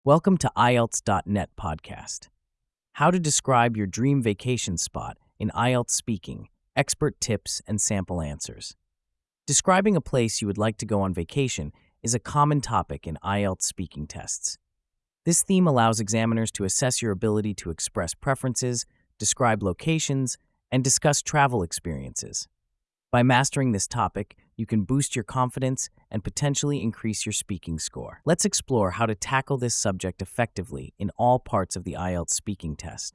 Welcome to IELTS.net podcast. How to describe your dream vacation spot in IELTS speaking, expert tips and sample answers. Describing a place you would like to go on vacation is a common topic in IELTS speaking tests. This theme allows examiners to assess your ability to express preferences, describe locations, and discuss travel experiences. By mastering this topic, you can boost your confidence and potentially increase your speaking score. Let's explore how to tackle this subject effectively in all parts of the IELTS speaking test.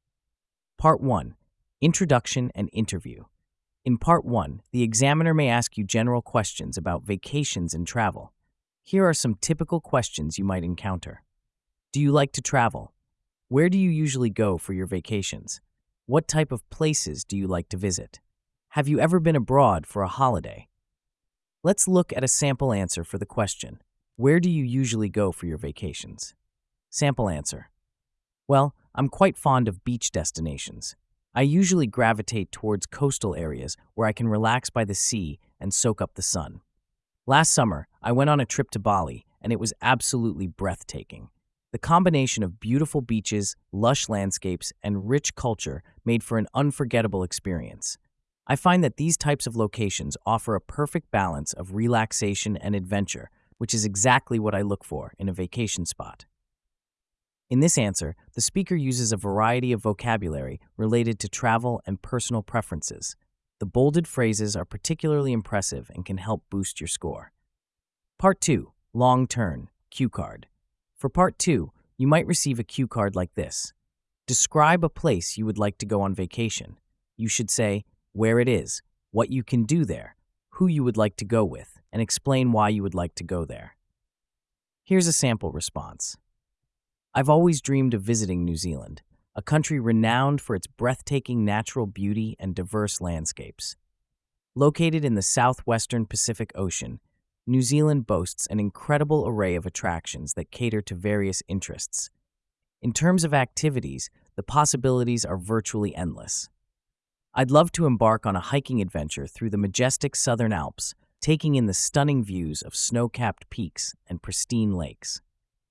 Part 1. Introduction and Interview. In Part 1, the examiner may ask you general questions about vacations and travel. Here are some typical questions you might encounter. Do you like to travel? Where do you usually go for your vacations? What type of places do you like to visit? Have you ever been abroad for a holiday? Let's look at a sample answer for the question, where do you usually go for your vacations? Sample answer. Well, I'm quite fond of beach destinations. I usually gravitate towards coastal areas where I can relax by the sea and soak up the sun. Last summer, I went on a trip to Bali, and it was absolutely breathtaking. The combination of beautiful beaches, lush landscapes, and rich culture made for an unforgettable experience. I find that these types of locations offer a perfect balance of relaxation and adventure, which is exactly what I look for in a vacation spot. In this answer, the speaker uses a variety of vocabulary related to travel and personal preferences. The bolded phrases are particularly impressive and can help boost your score. Part 2. Long Turn, Cue Card. For Part 2, you might receive a cue card like this. Describe a place you would like to go on vacation. You should say where it is, what you can do there, who you would like to go with, and explain why you would like to go there. Here's a sample response. I've always dreamed of visiting New Zealand, a country renowned for its breathtaking natural beauty and diverse landscapes. Located in the southwestern Pacific Ocean, New Zealand boasts an incredible array of attractions that cater to various interests. In terms of activities, the possibilities are virtually endless. I'd love to embark on a hiking adventure through the majestic Southern Alps, taking in the stunning views of snow-capped peaks and pristine lakes.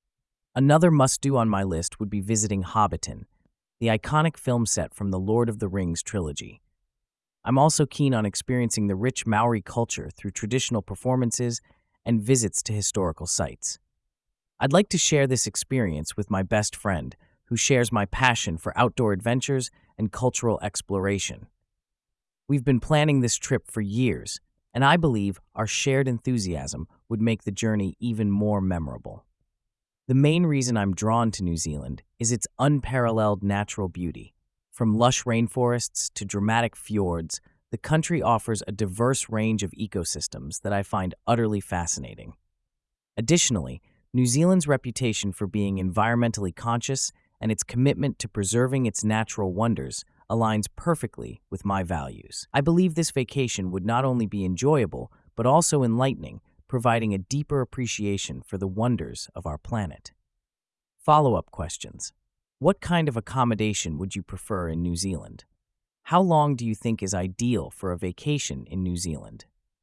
Another must-do on my list would be visiting Hobbiton, the iconic film set from the Lord of the Rings trilogy. I'm also keen on experiencing the rich Maori culture through traditional performances and visits to historical sites. I'd like to share this experience with my best friend, who shares my passion for outdoor adventures and cultural exploration. We've been planning this trip for years, and I believe our shared enthusiasm would make the journey even more memorable. The main reason I'm drawn to New Zealand is its unparalleled natural beauty. From lush rainforests to dramatic fjords, the country offers a diverse range of ecosystems that I find utterly fascinating. Additionally, New Zealand's reputation for being environmentally conscious and its commitment to preserving its natural wonders aligns perfectly with my values. I believe this vacation would not only be enjoyable, but also enlightening, providing a deeper appreciation for the wonders of our planet. Follow-up questions. What kind of accommodation would you prefer in New Zealand? How long do you think is ideal for a vacation in New Zealand?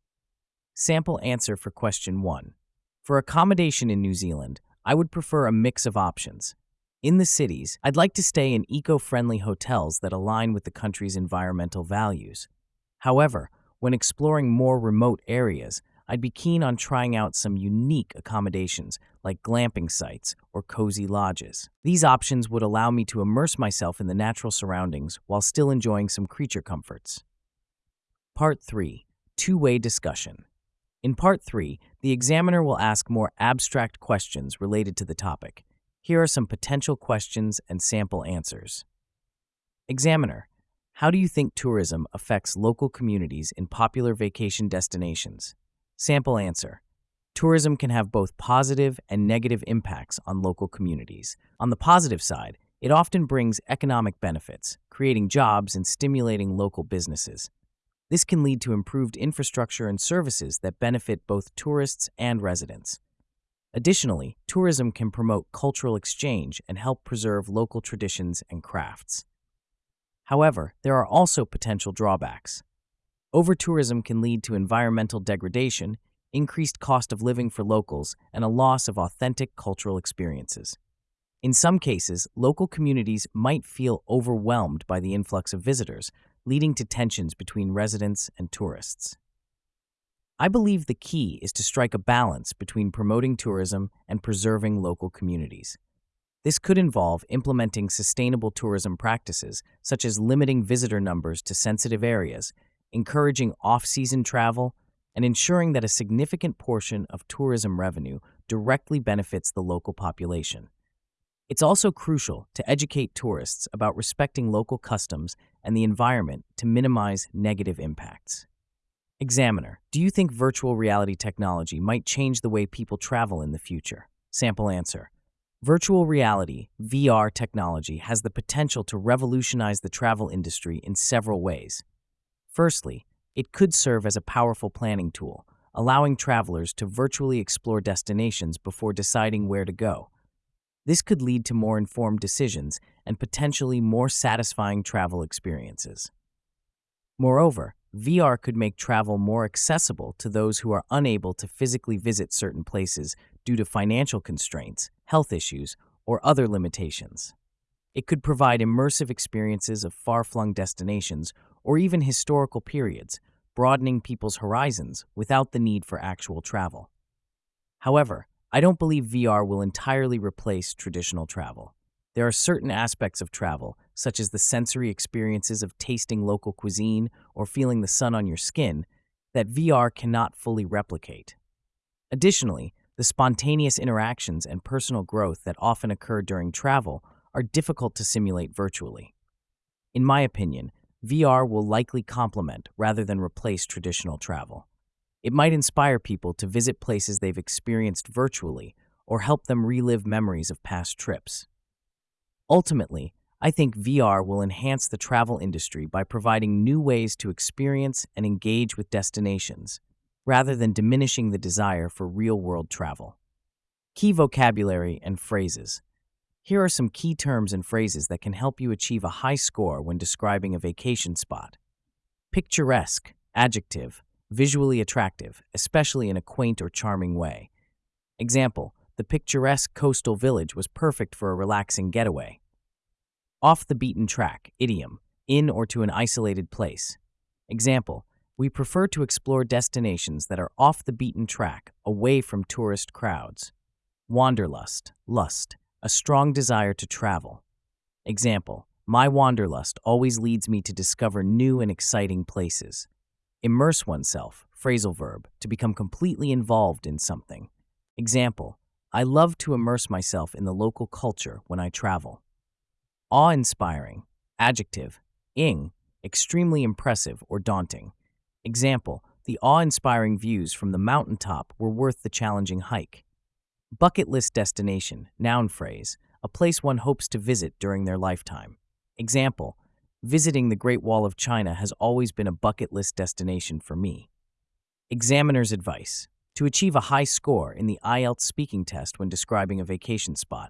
Sample answer for question 1. For accommodation in New Zealand, I would prefer a mix of options. In the cities, I'd like to stay in eco-friendly hotels that align with the country's environmental values. However, when exploring more remote areas, I'd be keen on trying out some unique accommodations like glamping sites or cozy lodges. These options would allow me to immerse myself in the natural surroundings while still enjoying some creature comforts. Part 3. Two-way discussion. In Part 3, the examiner will ask more abstract questions related to the topic. Here are some potential questions and sample answers. Examiner, how do you think tourism affects local communities in popular vacation destinations? Sample answer. Tourism can have both positive and negative impacts on local communities. On the positive side, it often brings economic benefits, creating jobs and stimulating local businesses. This can lead to improved infrastructure and services that benefit both tourists and residents. Additionally, tourism can promote cultural exchange and help preserve local traditions and crafts. However, there are also potential drawbacks. Over-tourism can lead to environmental degradation, increased cost of living for locals, and a loss of authentic cultural experiences. In some cases, local communities might feel overwhelmed by the influx of visitors, leading to tensions between residents and tourists. I believe the key is to strike a balance between promoting tourism and preserving local communities. This could involve implementing sustainable tourism practices, such as limiting visitor numbers to sensitive areas, encouraging off-season travel, and ensuring that a significant portion of tourism revenue directly benefits the local population. It's also crucial to educate tourists about respecting local customs and the environment to minimize negative impacts. Examiner, do you think virtual reality technology might change the way people travel in the future? Sample answer. Virtual reality, VR technology, has the potential to revolutionize the travel industry in several ways. Firstly, it could serve as a powerful planning tool, allowing travelers to virtually explore destinations before deciding where to go. This could lead to more informed decisions and potentially more satisfying travel experiences. Moreover, VR could make travel more accessible to those who are unable to physically visit certain places due to financial constraints, health issues, or other limitations. It could provide immersive experiences of far-flung destinations or even historical periods, broadening people's horizons without the need for actual travel. However, I don't believe VR will entirely replace traditional travel. There are certain aspects of travel, such as the sensory experiences of tasting local cuisine or feeling the sun on your skin, that VR cannot fully replicate. Additionally, the spontaneous interactions and personal growth that often occur during travel are difficult to simulate virtually. In my opinion, VR will likely complement rather than replace traditional travel. It might inspire people to visit places they've experienced virtually or help them relive memories of past trips. Ultimately, I think VR will enhance the travel industry by providing new ways to experience and engage with destinations, rather than diminishing the desire for real-world travel. Key vocabulary and phrases. Here are some key terms and phrases that can help you achieve a high score when describing a vacation spot. Picturesque, adjective, visually attractive, especially in a quaint or charming way. Example, the picturesque coastal village was perfect for a relaxing getaway. Off the beaten track, idiom, in or to an isolated place. Example, we prefer to explore destinations that are off the beaten track, away from tourist crowds. Wanderlust, lust, a strong desire to travel. Example, my wanderlust always leads me to discover new and exciting places. Immerse oneself, phrasal verb, to become completely involved in something. Example, I love to immerse myself in the local culture when I travel. Awe-inspiring, adjective, ing, extremely impressive or daunting. Example, the awe-inspiring views from the mountaintop were worth the challenging hike. Bucket list destination, noun phrase, a place one hopes to visit during their lifetime. Example, visiting the Great Wall of China has always been a bucket list destination for me. Examiner's advice. To achieve a high score in the IELTS speaking test when describing a vacation spot,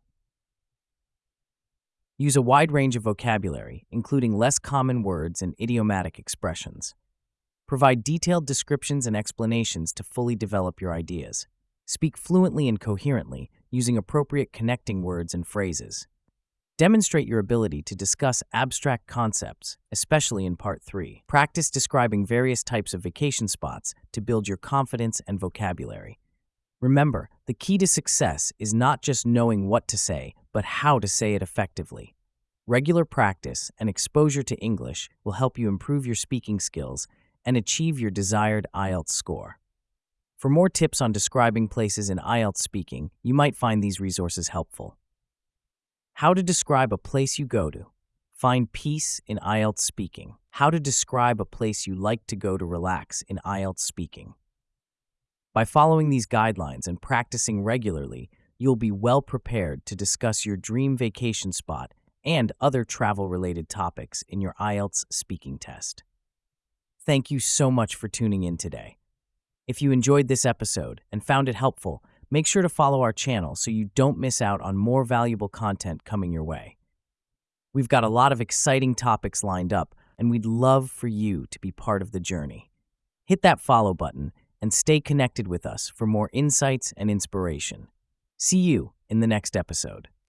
use a wide range of vocabulary, including less common words and idiomatic expressions. Provide detailed descriptions and explanations to fully develop your ideas. Speak fluently and coherently, using appropriate connecting words and phrases. Demonstrate your ability to discuss abstract concepts, especially in Part 3. Practice describing various types of vacation spots to build your confidence and vocabulary. Remember, the key to success is not just knowing what to say, but how to say it effectively. Regular practice and exposure to English will help you improve your speaking skills and achieve your desired IELTS score. For more tips on describing places in IELTS speaking, you might find these resources helpful. How to describe a place you go to. Find peace in IELTS speaking. How to describe a place you like to go to relax in IELTS speaking. By following these guidelines and practicing regularly, you'll be well prepared to discuss your dream vacation spot and other travel-related topics in your IELTS speaking test. Thank you so much for tuning in today. If you enjoyed this episode and found it helpful, make sure to follow our channel so you don't miss out on more valuable content coming your way. We've got a lot of exciting topics lined up, and we'd love for you to be part of the journey. Hit that follow button and stay connected with us for more insights and inspiration. See you in the next episode.